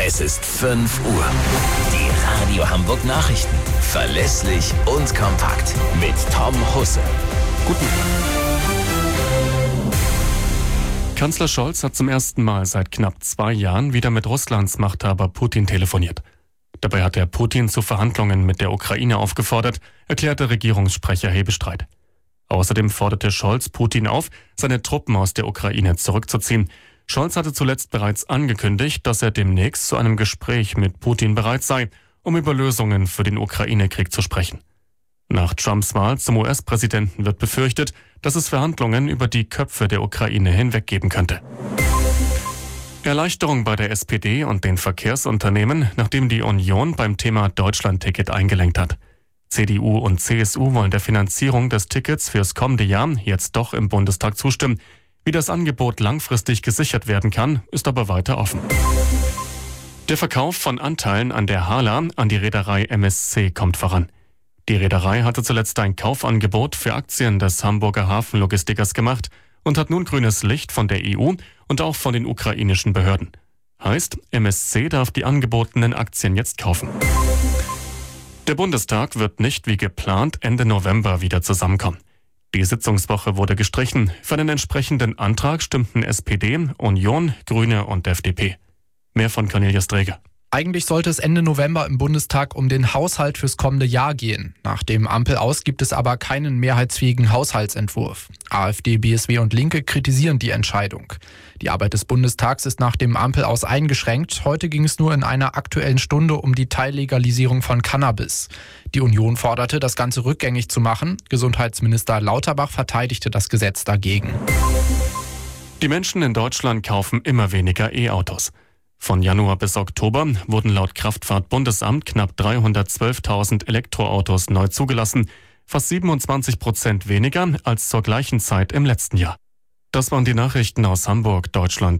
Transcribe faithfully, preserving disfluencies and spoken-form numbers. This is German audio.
Es ist fünf Uhr. Die Radio Hamburg Nachrichten. Verlässlich und kompakt. Mit Tom Husse. Guten Kanzler Scholz hat zum ersten Mal seit knapp zwei Jahren wieder mit Russlands Machthaber Putin telefoniert. Dabei hat er Putin zu Verhandlungen mit der Ukraine aufgefordert, erklärte Regierungssprecher Hebestreit. Außerdem forderte Scholz Putin auf, seine Truppen aus der Ukraine zurückzuziehen. Scholz hatte zuletzt bereits angekündigt, dass er demnächst zu einem Gespräch mit Putin bereit sei, um über Lösungen für den Ukraine-Krieg zu sprechen. Nach Trumps Wahl zum U S-Präsidenten wird befürchtet, dass es Verhandlungen über die Köpfe der Ukraine hinweg geben könnte. Erleichterung bei der S P D und den Verkehrsunternehmen, nachdem die Union beim Thema Deutschland-Ticket eingelenkt hat. C D U und C S U wollen der Finanzierung des Tickets fürs kommende Jahr jetzt doch im Bundestag zustimmen. Wie das Angebot langfristig gesichert werden kann, ist aber weiter offen. Der Verkauf von Anteilen an der Hala an die Reederei M S C kommt voran. Die Reederei hatte zuletzt ein Kaufangebot für Aktien des Hamburger Hafenlogistikers gemacht und hat nun grünes Licht von der E U und auch von den ukrainischen Behörden. Heißt, M S C darf die angebotenen Aktien jetzt kaufen. Der Bundestag wird nicht wie geplant Ende November wieder zusammenkommen. Die Sitzungswoche wurde gestrichen. Für einen entsprechenden Antrag stimmten S P D, Union, Grüne und F D P. Mehr von Cornelius Dreger. Eigentlich sollte es Ende November im Bundestag um den Haushalt fürs kommende Jahr gehen. Nach dem Ampel aus gibt es aber keinen mehrheitsfähigen Haushaltsentwurf. AfD, B S W und Linke kritisieren die Entscheidung. Die Arbeit des Bundestags ist nach dem Ampel aus eingeschränkt. Heute ging es nur in einer aktuellen Stunde um die Teillegalisierung von Cannabis. Die Union forderte, das Ganze rückgängig zu machen. Gesundheitsminister Lauterbach verteidigte das Gesetz dagegen. Die Menschen in Deutschland kaufen immer weniger E-Autos. Von Januar bis Oktober wurden laut Kraftfahrt-Bundesamt knapp dreihundertzwölftausend Elektroautos neu zugelassen, fast siebenundzwanzig Prozent weniger als zur gleichen Zeit im letzten Jahr. Das waren die Nachrichten aus Hamburg, Deutschland.